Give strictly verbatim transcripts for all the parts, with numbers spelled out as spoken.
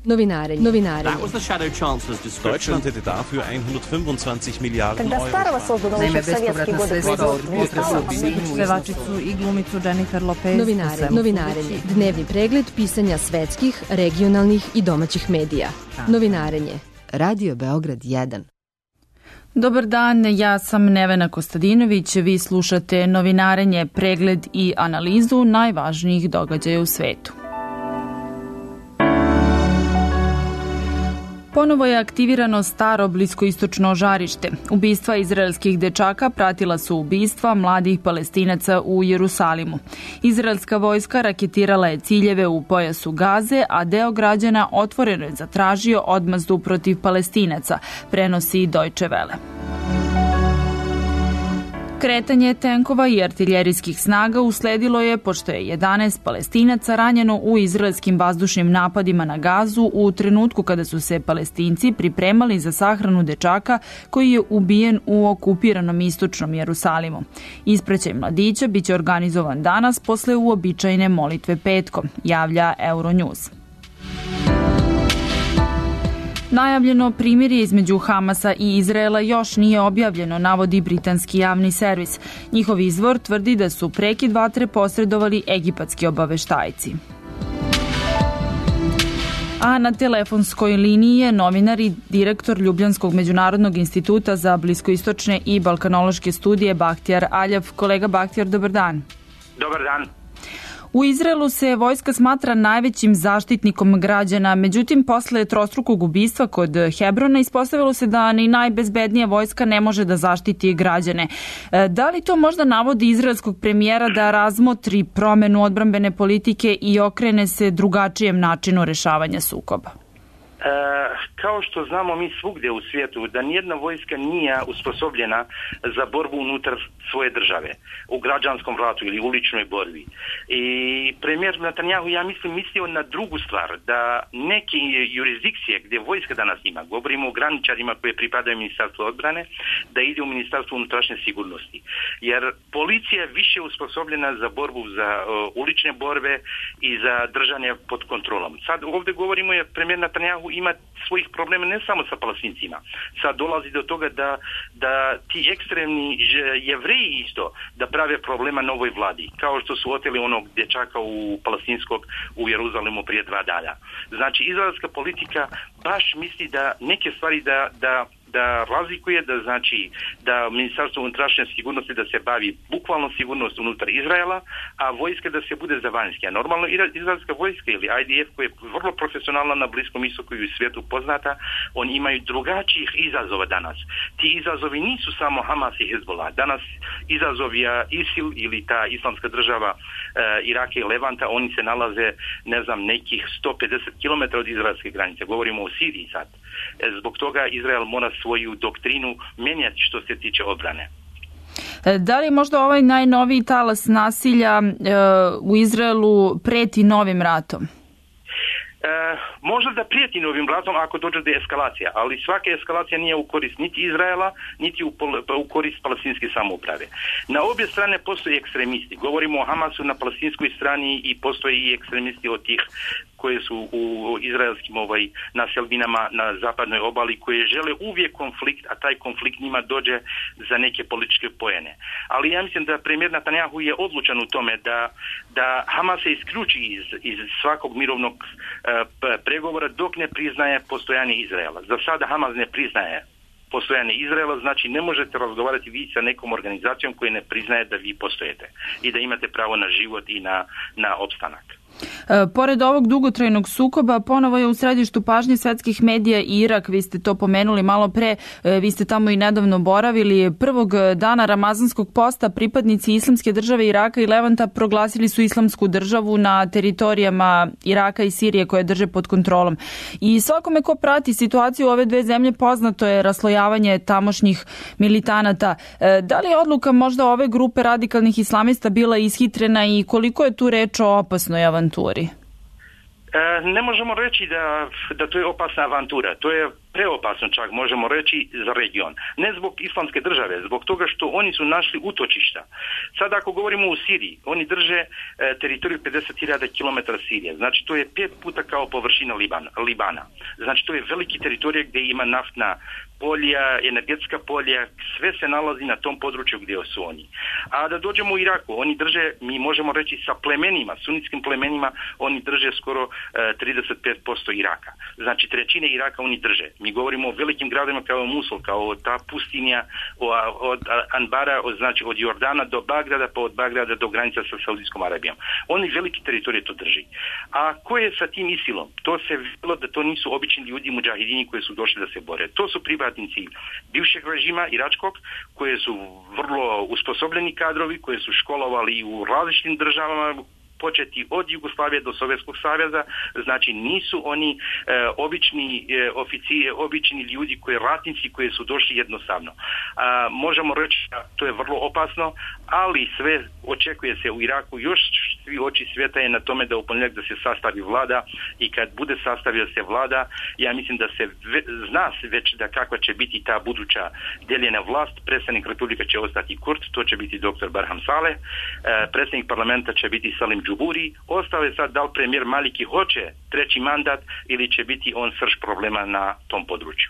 Novinarenje. Novinarenje. Deutschland hätte dafür hundertfünfundzwanzig Miliarden Когда старого создано Naime, еще в советские годы производство. Pevačicu i glumicu Jennifer Lopez. Novinarenje. Novinarenje. Dnevni pregled pisanja svetskih, regionalnih i domaćih medija. Novinarenje. Radio Beograd jedan. Dobar dan, ja sam Nevena Kostadinović, vi slušate Novinarenje, pregled i analizu najvažnijih događaja u svetu. Ponovo je aktivirano staro bliskoistočno žarište. Ubistva izraelskih dečaka pratila su ubistva mladih Palestinaca u Jerusalimu. Izraelska vojska raketirala je ciljeve u pojasu Gaze, a deo građana otvoreno je zatražio odmazdu protiv Palestinaca, prenosi Deutsche Welle. Kretanje tenkova i artiljerijskih snaga usledilo je pošto je jedanaest Palestinaca ranjeno u izraelskim vazdušnim napadima na Gazu u trenutku kada su se Palestinci pripremali za sahranu dečaka koji je ubijen u okupiranom istočnom Jerusalimu. Ispraćaj mladića biće organizovan danas posle uobičajene molitve petkom, javlja Euronews. Najavljeno primirje između Hamasa i Izraela još nije objavljeno, navodi britanski javni servis. Njihov izvor tvrdi da su prekid vatre posredovali egipatski obaveštajci. A na telefonskoj liniji je novinar i direktor Ljubljanskog međunarodnog instituta za bliskoistočne i balkanološke studije Bahtjar Aljav. Kolega Bahtjar, dobar dan. Dobar dan. U Izraelu se vojska smatra najvećim zaštitnikom građana, međutim, posle trostrukog ubistva kod Hebrona ispostavilo se da ni najbezbednija vojska ne može da zaštiti građane. Da li to možda navodi izraelskog premijera da razmotri promenu odbrambene politike i okrene se drugačijem načinu rešavanja sukoba? E, kao što znamo mi svugdje u svijetu da nijedna vojska nije usposobljena za borbu unutar svoje države, u građanskom ratu ili uličnoj borbi. I premijer Netanjahu, ja mislim, mislio na drugu stvar, da neke jurisdikcije gdje vojska danas ima, govorimo o graničarima koje pripadaju Ministarstvu odbrane, da ide u Ministarstvo unutrašnje sigurnosti. Jer policija je više usposobljena za borbu za uh, ulične borbe i za držanje pod kontrolom. Sad ovdje govorimo je premijer Netanjahu ima svojih problema ne samo sa Palestincima. Sad dolazi do toga da, da ti ekstremni Jevreji isto da prave problema novoj vladi, kao što su oteli onog dječaka u palestinskog u Jeruzalemu prije dva dana. Znači, izraelska politika baš misli da neke stvari da, da da razlikuje, da znači da Ministarstvo unutrašnje sigurnosti da se bavi bukvalno sigurnost unutar Izraela, a vojska da se bude za vanjske. Normalno izraelska vojska ili I D F koja je vrlo profesionalna na Bliskom istoku i u svijetu poznata, oni imaju drugačijih izazova danas. Ti izazovi nisu samo Hamas i Hezbollah. Danas izazov je ISIL ili ta islamska država e, Iraka i Levanta, oni se nalaze, ne znam, nekih sto pedeset kilometara od izraelske granice. Govorimo o Siriji sad. E, zbog toga Izrael mora svoju doktrinu mijenjati što se tiče obrane. Da li možda ovaj najnoviji talas nasilja e, u Izraelu preti novim ratom? E, možda da prijeti novim ratom ako dođe do eskalacija, ali svaka eskalacija nije u korist niti Izraela, niti u, u korist palestinske samouprave. Na obje strane postoje ekstremisti. Govorimo o Hamasu na palestinskoj strani i postoje i ekstremisti od tih koje su u izraelskim ovaj, naseljbinama na zapadnoj obali, koje žele uvijek konflikt, a taj konflikt njima dođe za neke političke poene. Ali ja mislim da premijer Netanjahu je odlučan u tome da, da Hamas se isključi iz, iz svakog mirovnog uh, pregovora dok ne priznaje postojanje Izraela. Za sada Hamas ne priznaje postojanje Izraela, znači ne možete razgovarati vi sa nekom organizacijom koja ne priznaje da vi postojete i da imate pravo na život i na, na opstanak. E, pored ovog dugotrajnog sukoba, ponovo je u središtu pažnje svetskih medija i Irak, vi ste to pomenuli malo pre, e, vi ste tamo i nedavno boravili. Prvog dana Ramazanskog posta pripadnici Islamske države Iraka i Levanta proglasili su Islamsku državu na teritorijama Iraka i Sirije koje drže pod kontrolom. I svakome ko prati situaciju u ove dve zemlje poznato je raslojavanje tamošnjih militanata. E, da li je odluka možda ove grupe radikalnih islamista bila ishitrena i koliko je tu reč o opasnoj avanturi? Ne možemo reći da, da to je opasna avantura. To je preopasno čak, možemo reći, za region. Ne zbog islamske države, zbog toga što oni su našli utočišta. Sad ako govorimo o Siriji, oni drže e, teritoriju pedeset hiljada kilometara Sirije. Znači to je pet puta kao površina Libana. Libana. Znači to je veliki teritorij gdje ima naftna polja, energetska polja, sve se nalazi na tom području gdje su oni. A da dođemo u Iraku, oni drže, mi možemo reći sa plemenima, sunitskim plemenima, oni drže skoro e, trideset pet posto Iraka. Znači trećine Iraka oni drže. Mi govorimo o velikim gradima kao Musul, kao ta pustinja od Anbara, od, znači od Jordana do Bagdada, pa od Bagdada do granica sa Saudijskom Arabijom. Oni veliki teritorij to drži. A ko je sa tim ISIL-om? To se vidjelo da to nisu obični ljudi mudžahidini koji su došli da se bore. To su pripadnici bivšeg režima iračkog, koje su vrlo usposobljeni kadrovi, koje su školovali u različitim državama, početi od Jugoslavije do Sovjetskog saveza, znači nisu oni e, obični e, oficije, obični ljudi koji ratnici koji su došli jednostavno. A, možemo reći da to je vrlo opasno, ali sve očekuje se u Iraku, još svi oči svijeta je na tome da u ponedjeljak da se sastavi vlada i kad bude sastavio se vlada, ja mislim da se ve, zna se već da kakva će biti ta buduća deljena vlast. Predsjednik Republika će ostati Kurt, to će biti doktor Barham Saleh, e, predsjednik parlamenta će biti Salim Džuburi, ostao je sad da li premijer Maliki hoće treći mandat ili će biti on srž problema na tom području.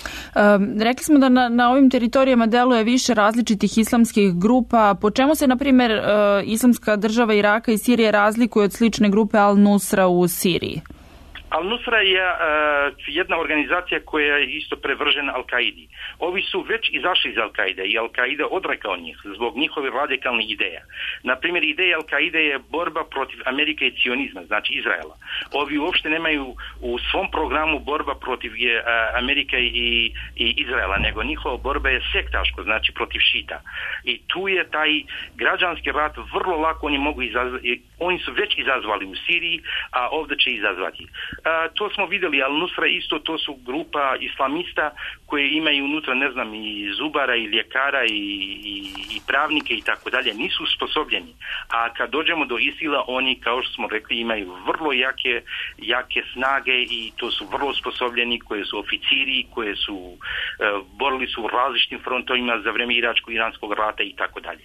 Um, rekli smo da na, na ovim teritorijama deluje više različitih islamskih grupa. Po čemu se, na primjer, uh, islamska država Iraka i Sirije razlikuje od slične grupe Al-Nusra u Siriji? Al-Nusra je uh, jedna organizacija koja je isto prevržena Al-Kaidi. Ovi su već izašli iz Al-Kaide i Al-Kaida odrekao njih zbog njihove radikalnih ideja. Naprimjer, ideja Al-Kaide je borba protiv Amerike i cionizma, znači Izraela. Ovi uopšte nemaju u svom programu borba protiv je, uh, Amerike i, i Izraela, nego njihova borba je sektaško, znači protiv šita. I tu je taj građanski rat vrlo lako oni mogu izazvati, oni su već izazvali u Siriji, a ovdje će izazvati. Uh, to smo vidjeli, Al-Nusra isto, to su grupa islamista koje imaju unutra, ne znam, i zubara i ljekara i, i, i pravnike i tako dalje, nisu sposobljeni. A kad dođemo do ISIL-a, oni, kao što smo rekli, imaju vrlo jake, jake snage i to su vrlo sposobljeni, koje su oficiri, koje su uh, borili su u različitim frontovima za vrijeme iračko-iranskog rata i tako dalje.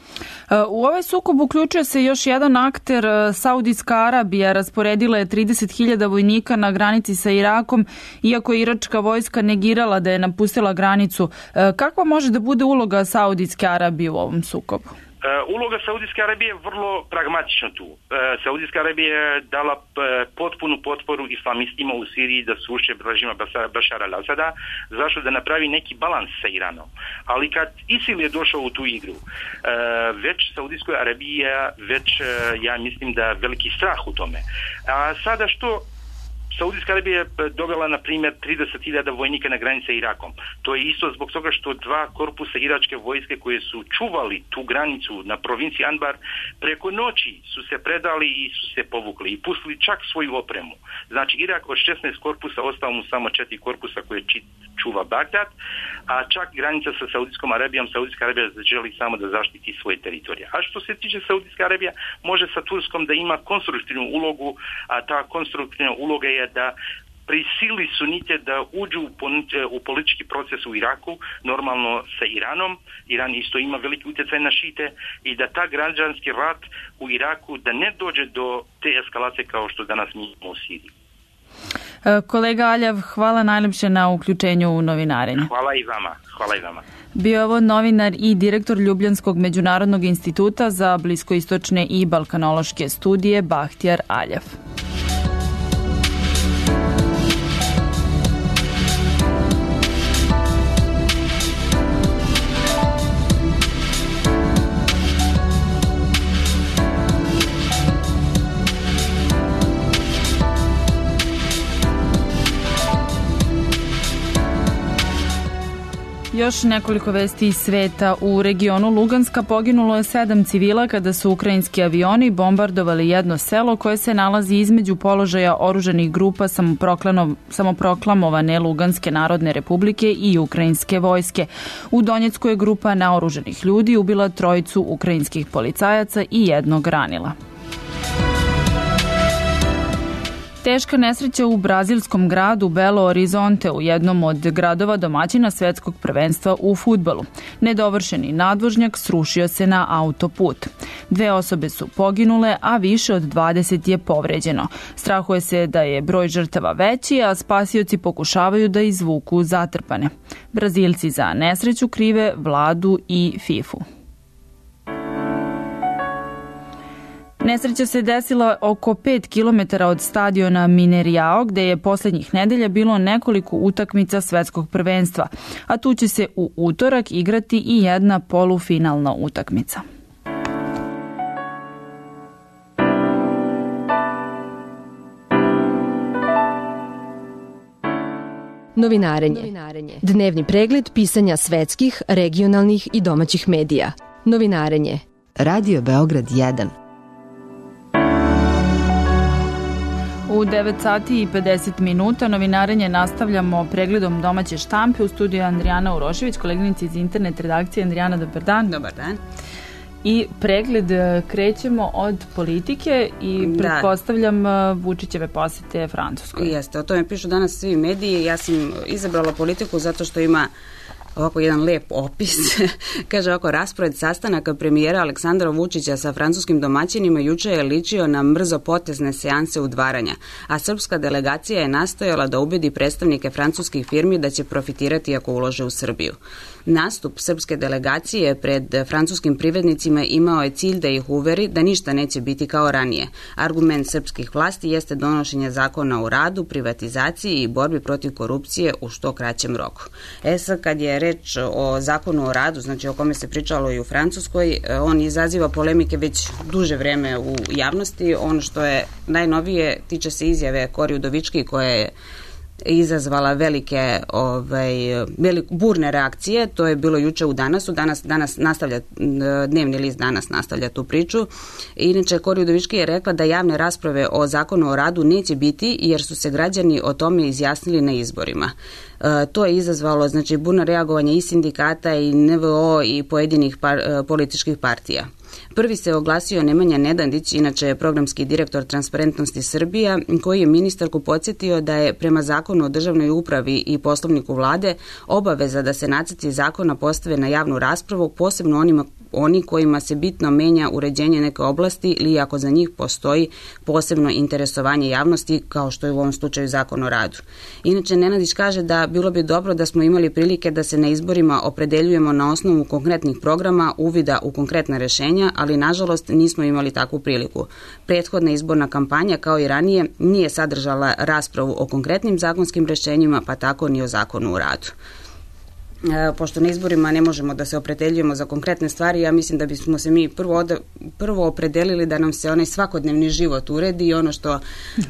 U ovaj sukob uključuje se još jedan akter. Saudijska Arabija rasporedila je trideset hiljada vojnika na granici sa Irakom, iako je iračka vojska negirala da je napustila granicu. Kakva može da bude uloga Saudijske Arabije u ovom sukobu? Uh, uloga Saudijske Arabije je vrlo pragmatična tu. Uh, Saudijska Arabija je dala uh, potpunu potporu islamistima u Siriji da sruše režima Bašara al-Asada, zašto da napravi neki balans sa Iranom. Ali kad ISIL je došao u tu igru, uh, već Saudijskoj Arabiji već, uh, ja mislim da veliki strah u tome. A sada što Saudijska Arabija je dovela, na primjer, trideset hiljada vojnika na granice sa Irakom. To je isto zbog toga što dva korpusa iračke vojske koje su čuvali tu granicu na provinciji Anbar preko noći su se predali i su se povukli i pustili čak svoju opremu. Znači Irak od šesnaest korpusa ostao mu samo četiri korpusa koje čuva Bagdad, a čak granica sa Saudijskom Arabijom, Saudijska Arabija želi samo da zaštiti svoje teritorije. A što se tiče Saudijska Arabija, može sa Turskom da ima konstruktivnu ulogu, a ta konstruktivna uloga je da prisili sunite da uđu u politički proces u Iraku, normalno sa Iranom. Iran isto ima veliki utjecaj na šite i da ta građanski rat u Iraku da ne dođe do te eskalacije kao što danas mi imamo u Siriji. Kolega Aljav, hvala najljepše na uključenju u novinarenje. Hvala i vama. Hvala i vama. Bio ovo novinar i direktor Ljubljanskog međunarodnog instituta za bliskoistočne i balkanološke studije Bahtjar Aljav. Još nekoliko vesti iz sveta. U regionu Luganska poginulo je sedam civila kada su ukrajinski avioni bombardovali jedno selo koje se nalazi između položaja oružanih grupa samoproklamovane Luganske narodne republike i ukrajinske vojske. U Donjecku je grupa naoružanih ljudi ubila trojicu ukrajinskih policajaca i jednog ranila. Teška nesreća u brazilskom gradu Belo Horizonte, u jednom od gradova domaćina svetskog prvenstva u fudbalu. Nedovršeni nadvožnjak srušio se na autoput. Dve osobe su poginule, a više od dvadeset je povređeno. Strahuje se da je broj žrtava veći, a spasioci pokušavaju da izvuku zatrpane. Brazilci za nesreću krive vladu i fifu. Nesreća se desila oko pet kilometara od stadiona Mineirão, gde je poslednjih nedelja bilo nekoliko utakmica svetskog prvenstva, a tu će se u utorak igrati i jedna polufinalna utakmica. Novinarenje. Dnevni pregled pisanja svetskih, regionalnih i domaćih medija. Novinarenje. Radio Beograd jedan. U devet sati i pedeset minuta novinarenje nastavljamo pregledom domaće štampe. U studiju Andrijana Urošević, koleginica iz internet redakcije. Andrijana, dobar dan. Dobar dan. I pregled krećemo od politike i da. pretpostavljam Vučićeve posete Francuskoj. Jeste, o tome pišu danas svi mediji. Ja sam izabrala politiku zato što ima ovako jedan lep opis. Kaže ovako, raspored sastanaka premijera Aleksandra Vučića sa francuskim domaćinima juče je ličio na mrzopotezne seanse udvaranja, a srpska delegacija je nastojala da ubedi predstavnike francuskih firmi da će profitirati ako ulože u Srbiju. Nastup srpske delegacije pred francuskim privrednicima imao je cilj da ih uveri da ništa neće biti kao ranije. Argument srpskih vlasti jeste donošenje zakona o radu, privatizaciji i borbi protiv korupcije u što kraćem roku. E sad, kad je reč o zakonu o radu, znači o kome se pričalo i u Francuskoj, on izaziva polemike već duže vreme u javnosti. Ono što je najnovije tiče se izjave Kori Udovički koja je izazvala velike ovaj, velik, burne reakcije. To je bilo juče u Danasu. Danas, danas nastavlja, dnevni list Danas nastavlja tu priču. Inače, Kori Udovički je rekla da javne rasprave o zakonu o radu neće biti jer su se građani o tome izjasnili na izborima. E, to je izazvalo znači, burno reagovanje i sindikata i N V O i pojedinih par, političkih partija. Prvi se oglasio Nemanja Nedandić, inače programski direktor Transparentnosti Srbija, koji je ministarku podsjetio da je prema zakonu o državnoj upravi i poslovniku vlade obaveza da se nacrti zakona postave na javnu raspravu, posebno onima oni kojima se bitno menja uređenje neke oblasti ili ako za njih postoji posebno interesovanje javnosti, kao što je u ovom slučaju zakon o radu. Inače, Nenadić kaže da bilo bi dobro da smo imali prilike da se na izborima opredeljujemo na osnovu konkretnih programa, uvida u konkretna rešenja, ali nažalost nismo imali takvu priliku. Prethodna izborna kampanja, kao i ranije, nije sadržala raspravu o konkretnim zakonskim rešenjima, pa tako ni o zakonu o radu. E, pošto na izborima ne možemo da se opredeljujemo za konkretne stvari, ja mislim da bismo se mi prvo, od, prvo opredelili da nam se onaj svakodnevni život uredi i ono što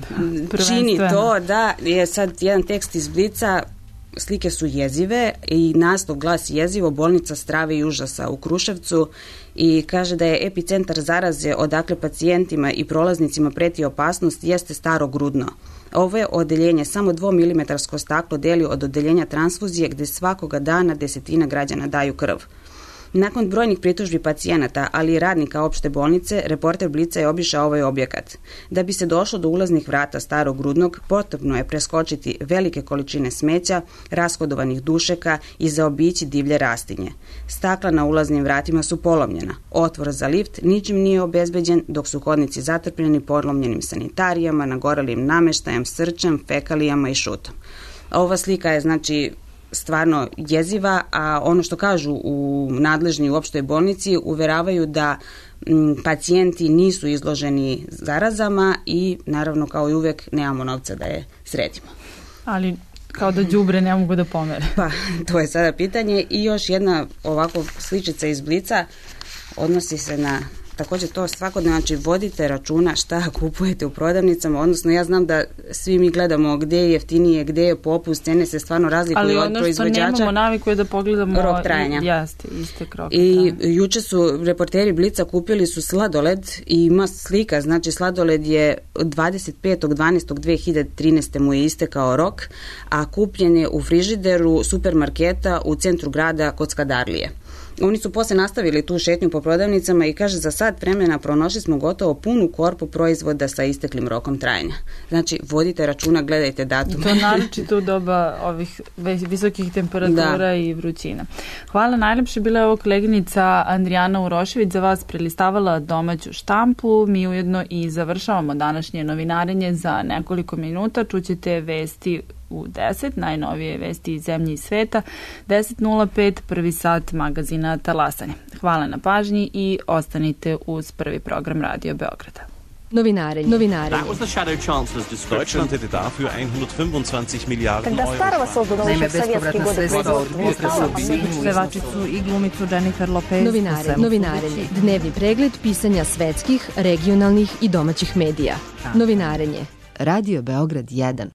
čini to, da je sad jedan tekst iz Blica, slike su jezive i naslov glasi jezivo, bolnica strave i užasa u Kruševcu i kaže da je epicentar zaraze odakle pacijentima i prolaznicima preti opasnost jeste Staro Grudno. Ovo je odeljenje samo dvomilimetarsko staklo deli od odeljenja transfuzije gde svakoga dana desetina građana daju krv. Nakon brojnih pritužbi pacijenata, ali i radnika opšte bolnice, reporter Blica je obišao ovaj objekat. Da bi se došlo do ulaznih vrata Starog Grudnog, potrebno je preskočiti velike količine smeća, rashodovanih dušeka i zaobići divlje rastinje. Stakla na ulaznim vratima su polomljena. Otvor za lift ničim nije obezbeđen, dok su hodnici zatrpljeni polomljenim sanitarijama, nagorelim nameštajem, srčem, fekalijama i šutom. Ova slika je znači stvarno jeziva, a ono što kažu u nadležni u opštoj bolnici uveravaju da m, pacijenti nisu izloženi zarazama i naravno kao i uvek nemamo novca da je sredimo. Ali kao da đubre ne mogu da pomere. Pa, to je sada pitanje. I još jedna ovako sličica iz Blica odnosi se na također to svakodnevno, znači vodite računa šta kupujete u prodavnicama, odnosno ja znam da svi mi gledamo gde je jeftinije, gde je popust, cene se stvarno razlikuju od proizvođača. Ali ono što nemamo naviku je da pogledamo rok trajanja. Jeste, iste rok I juče su reporteri Blica kupili su sladoled i ima slika, znači sladoled je dvadeset petog decembra dve hiljade trinaeste. mu je istekao rok, a kupljen je u frižideru supermarketa u centru grada kod Skadarlije. Oni su posle nastavili tu šetnju po prodavnicama i kaže za sat vremena pronašli smo gotovo punu korpu proizvoda sa isteklim rokom trajanja. Znači, vodite računa, gledajte datum. To naročito u doba ovih visokih temperatura da. I vrućina. Hvala najlepše, bila je ovo koleginica Andrijana Urošević, za vas prelistavala domaću štampu. Mi ujedno i završavamo današnje novinarenje za nekoliko minuta. Čućete vesti u deset, najnovije vesti iz zemlje i sveta, deset nula pet, prvi sat magazina Talasanje. Hvala na pažnji i ostanite uz prvi program Radio Beograda. Novinarenje. Novinarenje. That was the Shadow Chancellor's description. Deutschland hätte dafür hundertfünfundzwanzig Milliarden Когда Euro. старого создано Naime, еще в советские bespovratna годы sredstva od производства не стало, pevačicu i glumicu Jennifer Lopez. Novinarenje. Novinarenje. Dnevni pregled pisanja svetskih, regionalnih i domaćih medija. Novinarenje. Radio Beograd jedan.